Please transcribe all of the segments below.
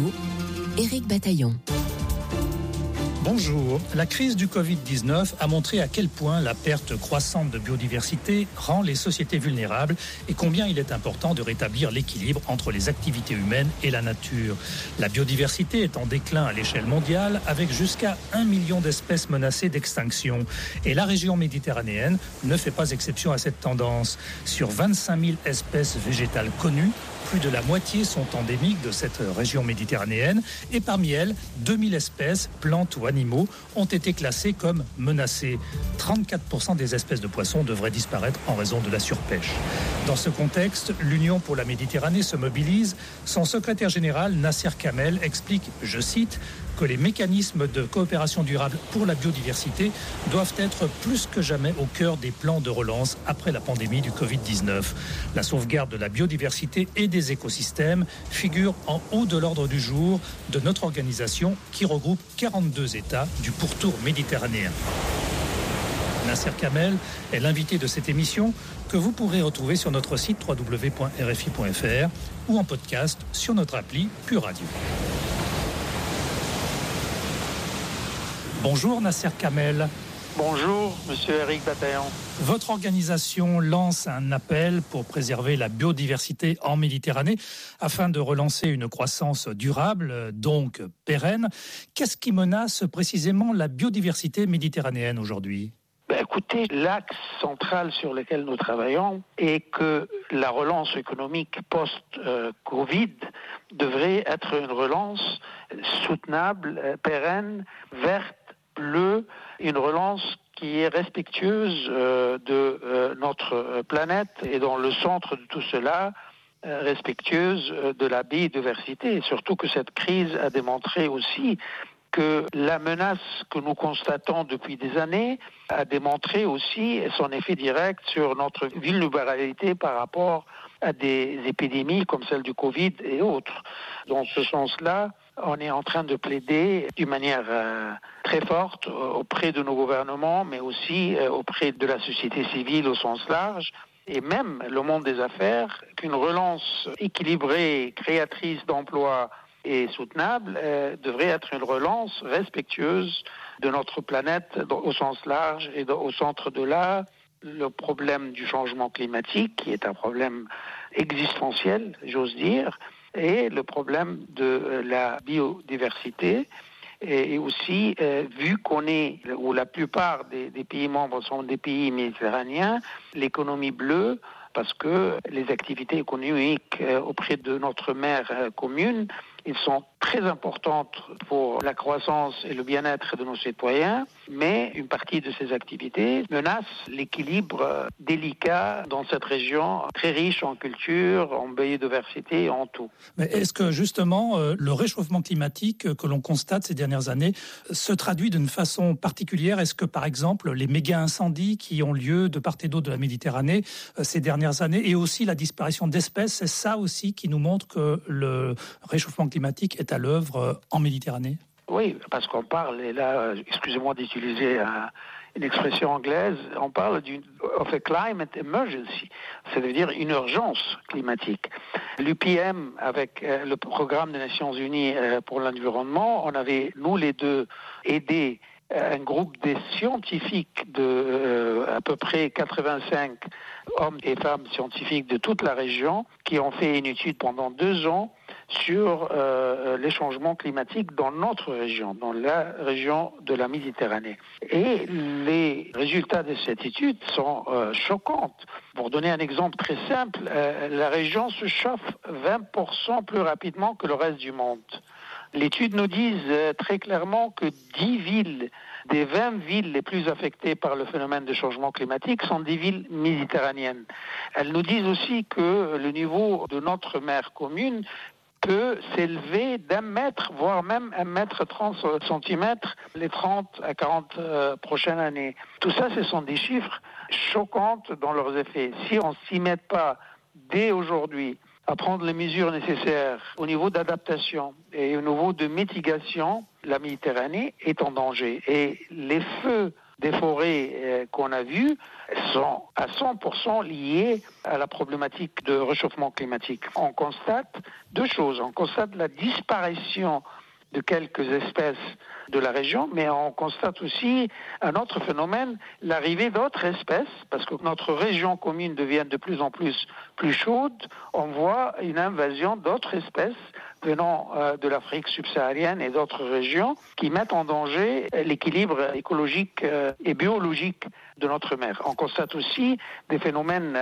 Radio, Éric Bataillon. Bonjour. La crise du Covid-19 a montré à quel point la perte croissante de biodiversité rend les sociétés vulnérables et combien il est important de rétablir l'équilibre entre les activités humaines et la nature. La biodiversité est en déclin à l'échelle mondiale avec jusqu'à 1 million d'espèces menacées d'extinction. Et la région méditerranéenne ne fait pas exception à cette tendance. Sur 25 000 espèces végétales connues, plus de la moitié sont endémiques de cette région méditerranéenne et parmi elles, 2000 espèces, plantes ou animaux, ont été classées comme menacées. 34% des espèces de poissons devraient disparaître en raison de la surpêche. Dans ce contexte, l'Union pour la Méditerranée se mobilise. Son secrétaire général, Nasser Kamel, explique, je cite, que les mécanismes de coopération durable pour la biodiversité doivent être plus que jamais au cœur des plans de relance après la pandémie du Covid-19. La sauvegarde de la biodiversité et des écosystèmes figure en haut de l'ordre du jour de notre organisation qui regroupe 42 États du pourtour méditerranéen. Nasser Kamel est l'invité de cette émission que vous pourrez retrouver sur notre site www.rfi.fr ou en podcast sur notre appli Pure Radio. Bonjour Nasser Kamel. Bonjour Monsieur Éric Bataillon. Votre organisation lance un appel pour préserver la biodiversité en Méditerranée afin de relancer une croissance durable, donc pérenne. Qu'est-ce qui menace précisément la biodiversité méditerranéenne aujourd'hui ? Écoutez, l'axe central sur lequel nous travaillons est que la relance économique post-Covid devrait être une relance soutenable, pérenne, verte, bleue, une relance qui est respectueuse de notre planète et dans le centre de tout cela, respectueuse de la biodiversité. Et surtout que cette crise a démontré aussi que la menace que nous constatons depuis des années a démontré aussi son effet direct sur notre vulnérabilité par rapport à des épidémies comme celle du Covid et autres. Dans ce sens-là, on est en train de plaider d'une manière très forte auprès de nos gouvernements, mais aussi auprès de la société civile au sens large, et même le monde des affaires, qu'une relance équilibrée, créatrice d'emplois et soutenable devrait être une relance respectueuse de notre planète au sens large et au centre de là, le problème du changement climatique, qui est un problème existentiel, j'ose dire, et le problème de la biodiversité. Et aussi, vu qu'on est, où la plupart des pays membres sont des pays méditerranéens, l'économie bleue, parce que les activités économiques auprès de notre mer commune, ils sont très importantes pour la croissance et le bien-être de nos citoyens, mais une partie de ces activités menace l'équilibre délicat dans cette région très riche en culture, en biodiversité, en tout. Mais est-ce que justement le réchauffement climatique que l'on constate ces dernières années se traduit d'une façon particulière ? Est-ce que par exemple les méga-incendies qui ont lieu de part et d'autre de la Méditerranée ces dernières années et aussi la disparition d'espèces, c'est ça aussi qui nous montre que le réchauffement climatique est à l'œuvre en Méditerranée ? Oui, parce qu'on parle, et là, excusez-moi d'utiliser une expression anglaise, on parle of a climate emergency, c'est-à-dire une urgence climatique. L'UPM, avec le programme des Nations Unies pour l'environnement, on avait, nous les deux, aidé un groupe de scientifiques de à peu près 85 hommes et femmes scientifiques de toute la région qui ont fait une étude pendant 2 ans sur les changements climatiques dans notre région, dans la région de la Méditerranée. Et les résultats de cette étude sont choquants. Pour donner un exemple très simple, la région se chauffe 20% plus rapidement que le reste du monde. L'étude nous dit très clairement que 10 villes des 20 villes les plus affectées par le phénomène de changement climatique sont des villes méditerranéennes. Elles nous disent aussi que le niveau de notre mer commune peut s'élever d'1 mètre, voire même 1 mètre 30 centimètres les 30 à 40 prochaines années. Tout ça, ce sont des chiffres choquants dans leurs effets. Si on ne s'y met pas dès aujourd'hui à prendre les mesures nécessaires au niveau d'adaptation et au niveau de mitigation, la Méditerranée est en danger. Et les feux des forêts qu'on a vues sont à 100% liées à la problématique de réchauffement climatique. On constate deux choses. On constate la disparition de quelques espèces de la région, mais on constate aussi un autre phénomène, l'arrivée d'autres espèces, parce que notre région commune devient de plus en plus chaude. On voit une invasion d'autres espèces venant de l'Afrique subsaharienne et d'autres régions qui mettent en danger l'équilibre écologique et biologique de notre mer. On constate aussi des phénomènes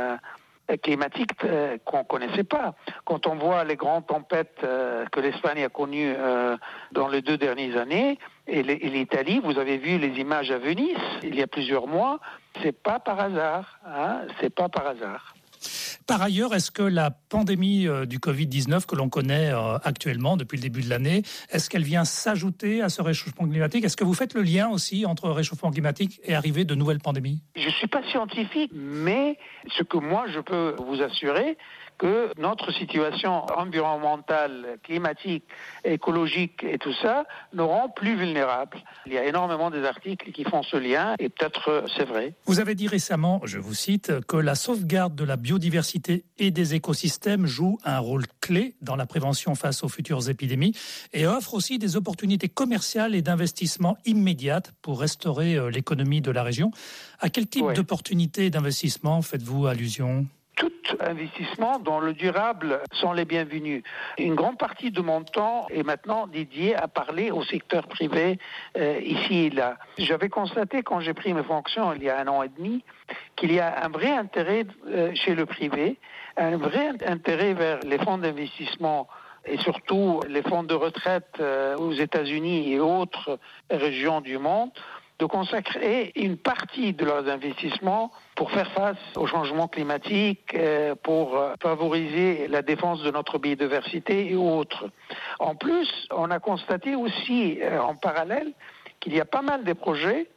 climatiques qu'on ne connaissait pas. Quand on voit les grandes tempêtes que l'Espagne a connues dans les 2 dernières années, et l'Italie, vous avez vu les images à Venise il y a plusieurs mois, c'est pas par hasard, c'est pas par hasard. Par ailleurs, est-ce que la pandémie du Covid-19 que l'on connaît actuellement depuis le début de l'année, est-ce qu'elle vient s'ajouter à ce réchauffement climatique ? Est-ce que vous faites le lien aussi entre réchauffement climatique et arrivée de nouvelles pandémies ? Je ne suis pas scientifique, mais ce que moi je peux vous assurer, que notre situation environnementale, climatique, écologique et tout ça nous rend plus vulnérables. Il y a énormément d'articles qui font ce lien et peut-être c'est vrai. Vous avez dit récemment, je vous cite, que la sauvegarde de la biodiversité et des écosystèmes joue un rôle clé dans la prévention face aux futures épidémies et offre aussi des opportunités commerciales et d'investissement immédiates pour restaurer l'économie de la région. À quel type d'opportunités et d'investissement faites-vous allusion ? Tout investissement dans le durable sont les bienvenus. Une grande partie de mon temps est maintenant dédiée à parler au secteur privé ici et là. J'avais constaté quand j'ai pris mes fonctions il y a 1 an et demi qu'il y a un vrai intérêt chez le privé, un vrai intérêt vers les fonds d'investissement et surtout les fonds de retraite aux États-Unis et autres régions du monde, de consacrer une partie de leurs investissements pour faire face au changement climatique, pour favoriser la défense de notre biodiversité et autres. En plus, on a constaté aussi en parallèle qu'il y a pas mal de projets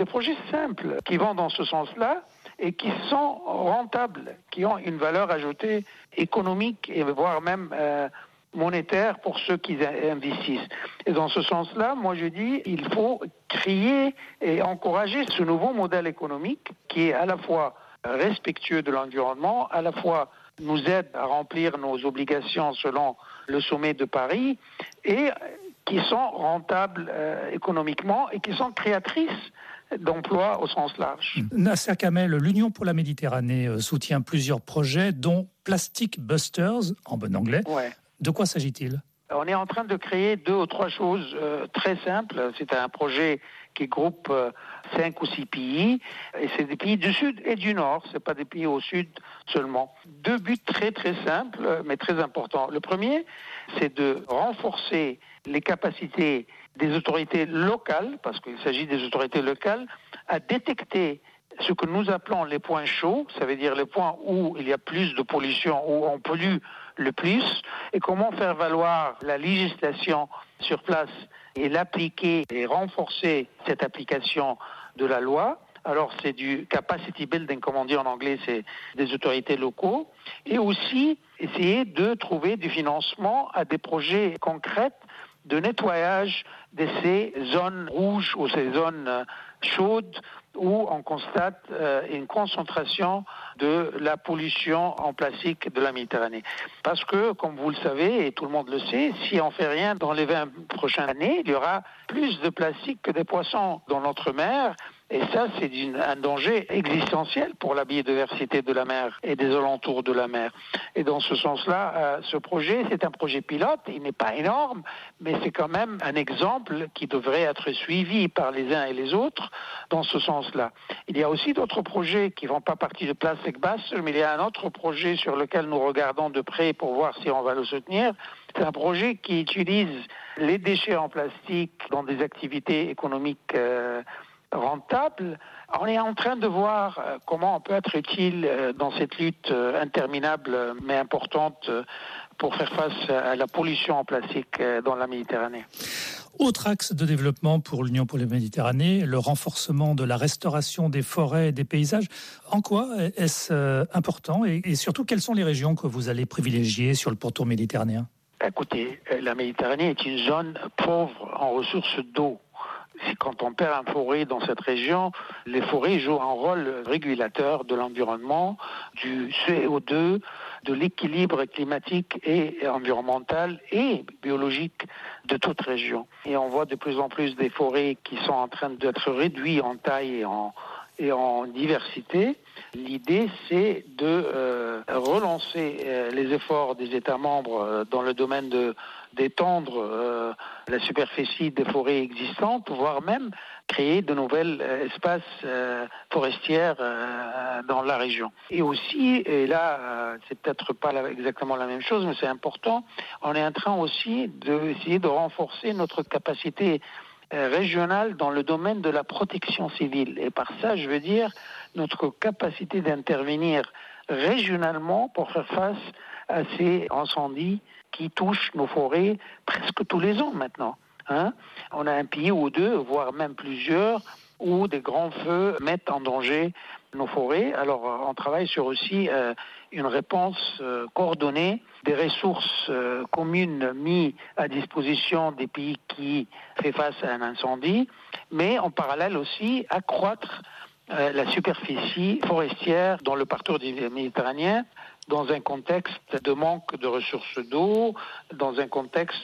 simples qui vont dans ce sens-là et qui sont rentables, qui ont une valeur ajoutée économique et voire même monétaire pour ceux qui investissent. Et dans ce sens-là, moi je dis, il faut créer et encourager ce nouveau modèle économique qui est à la fois respectueux de l'environnement, à la fois nous aide à remplir nos obligations selon le sommet de Paris et qui sont rentables économiquement et qui sont créatrices d'emplois au sens large. Nasser Kamel, l'Union pour la Méditerranée soutient plusieurs projets dont Plastic Busters, en bon anglais. Ouais. De quoi s'agit-il ? On est en train de créer 2 ou 3 choses très simples. C'est un projet qui groupe 5 ou 6 pays. Et c'est des pays du Sud et du Nord. Ce n'est pas des pays au Sud seulement. 2 buts très très simples, mais très importants. Le premier, c'est de renforcer les capacités des autorités locales, parce qu'il s'agit des autorités locales, à détecter ce que nous appelons les points chauds, ça veut dire les points où il y a plus de pollution, où on pollue le plus, et comment faire valoir la législation sur place et l'appliquer et renforcer cette application de la loi. Alors c'est du capacity building, comme on dit en anglais, c'est des autorités locaux, et aussi essayer de trouver du financement à des projets concrets de nettoyage de ces zones rouges ou ces zones chaudes où on constate une concentration de la pollution en plastique de la Méditerranée. Parce que, comme vous le savez, et tout le monde le sait, si on ne fait rien dans les 20 prochaines années, il y aura plus de plastique que des poissons dans notre mer. Et ça, c'est un danger existentiel pour la biodiversité de la mer et des alentours de la mer. Et dans ce sens-là, ce projet, c'est un projet pilote. Il n'est pas énorme, mais c'est quand même un exemple qui devrait être suivi par les uns et les autres dans ce sens-là. Il y a aussi d'autres projets qui ne font pas partie de Plastic Busters, mais il y a un autre projet sur lequel nous regardons de près pour voir si on va le soutenir. C'est un projet qui utilise les déchets en plastique dans des activités économiques rentable. On est en train de voir comment on peut être utile dans cette lutte interminable mais importante pour faire face à la pollution en plastique dans la Méditerranée. Autre axe de développement pour l'Union pour la Méditerranée, le renforcement de la restauration des forêts et des paysages. En quoi est-ce important et surtout, quelles sont les régions que vous allez privilégier sur le pourtour méditerranéen ? Écoutez, la Méditerranée est une zone pauvre en ressources d'eau. quand on perd une forêt dans cette région, les forêts jouent un rôle régulateur de l'environnement, du CO2, de l'équilibre climatique et environnemental et biologique de toute région. Et on voit de plus en plus des forêts qui sont en train d'être réduites en taille et en diversité. L'idée, c'est de relancer les efforts des États membres dans le domaine d'étendre la superficie des forêts existantes, voire même créer de nouvelles espaces forestières dans la région. Et aussi, et là, c'est peut-être pas exactement la même chose, mais c'est important, on est en train aussi d'essayer de renforcer notre capacité régionale dans le domaine de la protection civile. Et par ça, je veux dire notre capacité d'intervenir régionalement pour faire face à ces incendies qui touchent nos forêts presque tous les ans maintenant. On a un pays ou deux, voire même plusieurs, où des grands feux mettent en danger nos forêts. Alors, on travaille sur aussi une réponse coordonnée, des ressources communes mises à disposition des pays qui font face à un incendie, mais en parallèle aussi accroître la superficie forestière dans le parcours du Méditerranéen, dans un contexte de manque de ressources d'eau, dans un contexte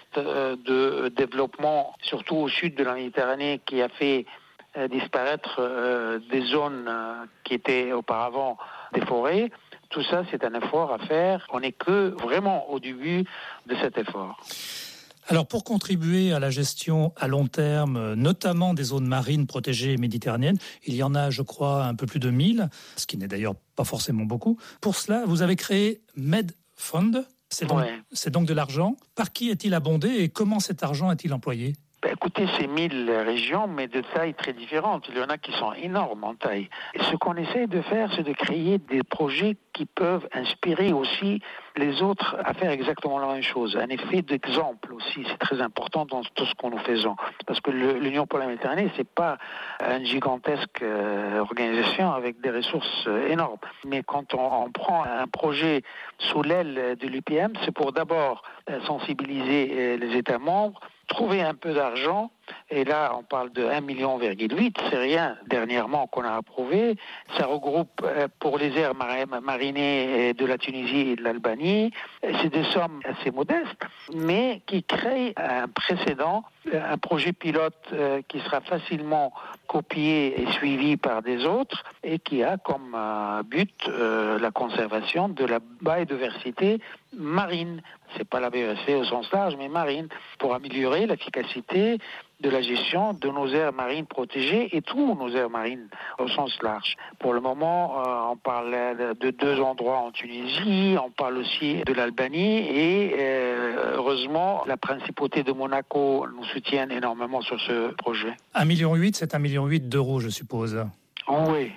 de développement, surtout au sud de la Méditerranée, qui a fait disparaître des zones qui étaient auparavant des forêts. Tout ça, c'est un effort à faire. On n'est que vraiment au début de cet effort. Alors, pour contribuer à la gestion à long terme, notamment des zones marines protégées méditerranéennes, il y en a, je crois, un peu plus de 1000, ce qui n'est d'ailleurs pas forcément beaucoup. Pour cela, vous avez créé MedFund. C'est donc de l'argent. Par qui est-il abondé et comment cet argent est-il employé ? Écoutez, c'est 1000 régions, mais de taille très différentes. Il y en a qui sont énormes en taille. Et ce qu'on essaie de faire, c'est de créer des projets qui peuvent inspirer aussi les autres à faire exactement la même chose. Un effet d'exemple aussi, c'est très important dans tout ce que nous faisons. Parce que l'Union pour la Méditerranée, c'est pas une gigantesque organisation avec des ressources énormes. Mais quand on prend un projet sous l'aile de l'UPM, c'est pour d'abord sensibiliser les États membres, trouver un peu d'argent, et là on parle de 1,8 million, c'est rien dernièrement qu'on a approuvé. Ça regroupe pour les aires marinées de la Tunisie et de l'Albanie. C'est des sommes assez modestes, mais qui créent un précédent, un projet pilote qui sera facilement copié et suivi par des autres et qui a comme but la conservation de la biodiversité marine. C'est pas la biodiversité au sens large, mais marine, pour améliorer l'efficacité de la gestion de nos aires marines protégées et tous nos aires marines au sens large. Pour le moment, on parle de 2 endroits en Tunisie, on parle aussi de l'Albanie et heureusement, la principauté de Monaco nous soutient énormément sur ce projet. 1,8 million, c'est 1,8 million d'euros, je suppose. Oui.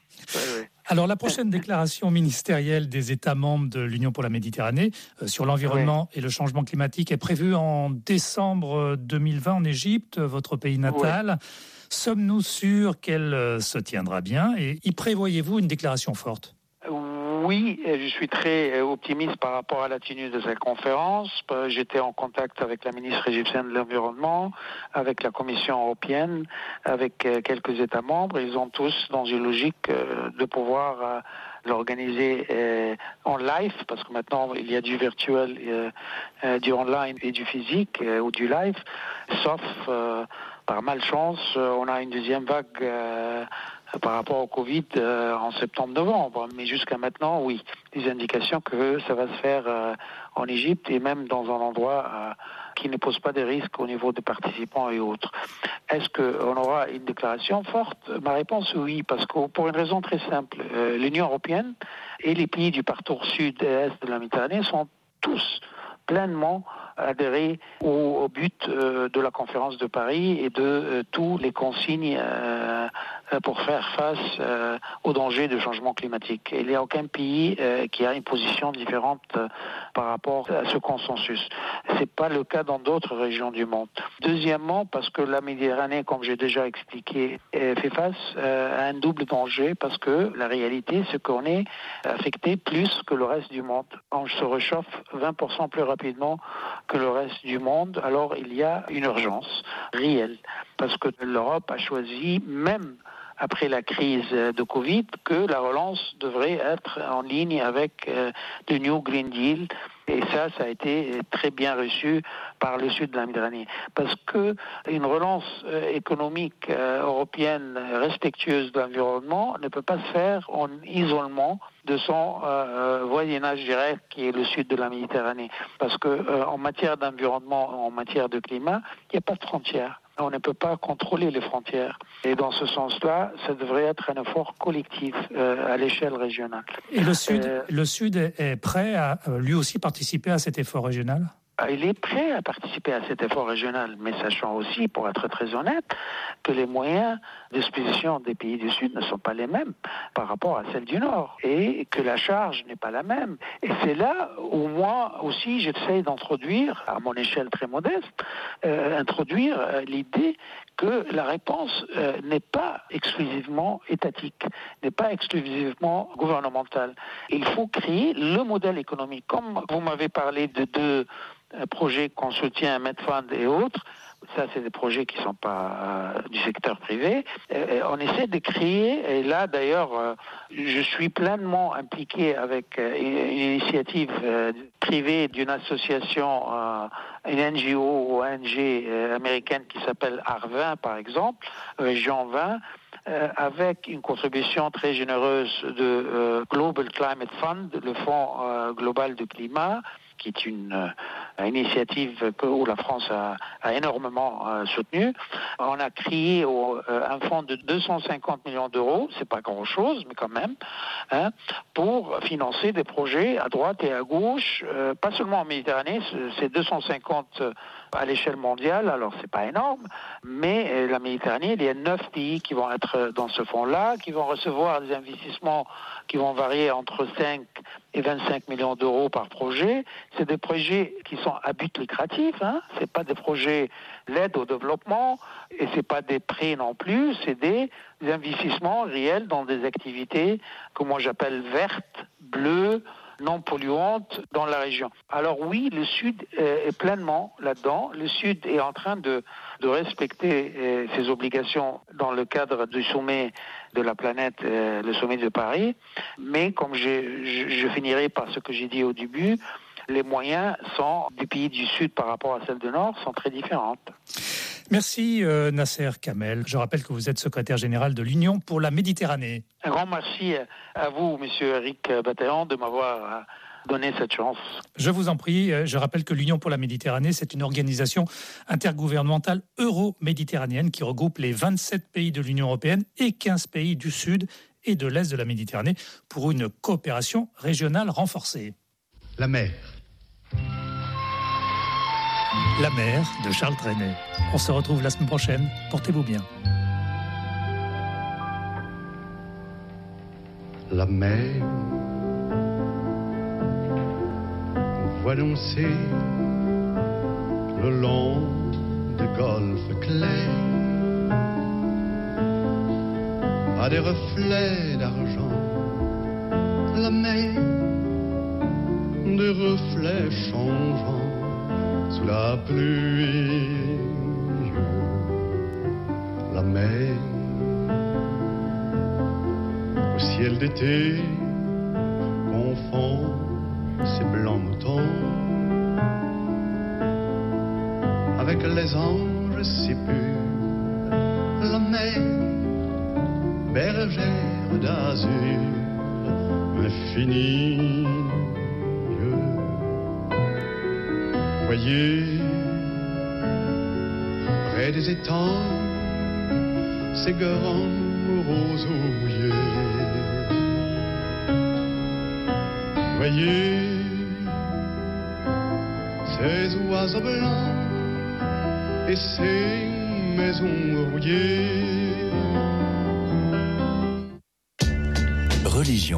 Alors, la prochaine déclaration ministérielle des États membres de l'Union pour la Méditerranée sur l'environnement et le changement climatique est prévue en décembre 2020 en Égypte, votre pays natal. Sommes-nous sûrs qu'elle se tiendra bien et y prévoyez-vous une déclaration forte ? Oui, je suis très optimiste par rapport à la tenue de cette conférence. J'étais en contact avec la ministre égyptienne de l'Environnement, avec la Commission européenne, avec quelques États membres. Ils ont tous dans une logique de pouvoir l'organiser en live, parce que maintenant il y a du virtuel, du online et du physique ou du live, sauf par malchance, on a une deuxième vague par rapport au Covid en septembre-novembre. Mais jusqu'à maintenant, oui, des indications que ça va se faire en Égypte et même dans un endroit qui ne pose pas de risques au niveau des participants et autres. Est-ce qu'on aura une déclaration forte ? Ma réponse, oui, parce que pour une raison très simple, l'Union européenne et les pays du parcours sud-est de la Méditerranée sont tous pleinement adhérer au but de la conférence de Paris et de tous les consignes pour faire face aux dangers du changement climatique. Il n'y a aucun pays qui a une position différente par rapport à ce consensus. Ce n'est pas le cas dans d'autres régions du monde. Deuxièmement, parce que la Méditerranée, comme j'ai déjà expliqué, fait face à un double danger, parce que la réalité, c'est qu'on est affecté plus que le reste du monde. On se réchauffe 20% plus rapidement que le reste du monde, alors il y a une urgence réelle parce que l'Europe a choisi, même après la crise de Covid, que la relance devrait être en ligne avec le New Green Deal. Et ça a été très bien reçu par le sud de la Méditerranée. Parce que une relance économique européenne respectueuse de l'environnement ne peut pas se faire en isolement de son voisinage direct qui est le sud de la Méditerranée. Parce que en matière d'environnement, en matière de climat, il n'y a pas de frontières. On ne peut pas contrôler les frontières. Et dans ce sens-là, ça devrait être un effort collectif à l'échelle régionale. Et le Sud est prêt à lui aussi participer à cet effort régional ? Il est prêt à participer à cet effort régional, mais sachant aussi, pour être très honnête, que les moyens d'expédition des pays du Sud ne sont pas les mêmes par rapport à celles du Nord, et que la charge n'est pas la même. Et c'est là où moi aussi j'essaie d'introduire, à mon échelle très modeste, introduire l'idée que la réponse n'est pas exclusivement étatique, n'est pas exclusivement gouvernementale. Il faut créer le modèle économique. Comme vous m'avez parlé de deux projets qu'on soutient, Medfund et autres, ça c'est des projets qui ne sont pas du secteur privé. On essaie de créer, et là d'ailleurs je suis pleinement impliqué avec une initiative privée d'une association, une NGO ou ONG américaine qui s'appelle AR20 par exemple, Région 20, avec une contribution très généreuse de Global Climate Fund, le Fonds global du climat, qui est une initiative où la France a énormément soutenu. On a créé un fonds de 250 millions d'euros, c'est pas grand-chose, mais quand même, pour financer des projets à droite et à gauche, pas seulement en Méditerranée, c'est 250 à l'échelle mondiale, alors c'est pas énorme, mais la Méditerranée, il y a 9 pays qui vont être dans ce fonds-là, qui vont recevoir des investissements qui vont varier entre 5 et 25 millions d'euros par projet. C'est des projets qui sont à but lucratif, c'est pas des projets d'aide au développement, et c'est pas des prêts non plus, c'est des investissements réels dans des activités que moi j'appelle vertes, bleues, non polluantes dans la région. Alors oui, le Sud est pleinement là-dedans. Le Sud est en train de respecter ses obligations dans le cadre du sommet de la planète, le sommet de Paris. Mais comme je finirai par ce que j'ai dit au début, les moyens des pays du Sud par rapport à celles du Nord sont très différentes. Merci Nasser Kamel. Je rappelle que vous êtes secrétaire général de l'Union pour la Méditerranée. Un grand merci à vous, monsieur Eric Bataillon, de m'avoir donné cette chance. Je vous en prie. Je rappelle que l'Union pour la Méditerranée, c'est une organisation intergouvernementale euro-méditerranéenne qui regroupe les 27 pays de l'Union européenne et 15 pays du Sud et de l'Est de la Méditerranée pour une coopération régionale renforcée. La mer. La mer de Charles Trenet. On se retrouve la semaine prochaine. Portez-vous bien. La mer voit danser le long des golfes clairs à des reflets d'argent. La mer, des reflets changeants sous la pluie. La mer au ciel d'été confond ses blancs moutons avec les anges si purs. La mer, bergère d'azur infinie. Voyez, près des étangs, ces grands roseaux mouillés. Voyez, ces oiseaux blancs et ces maisons rouillées. Religion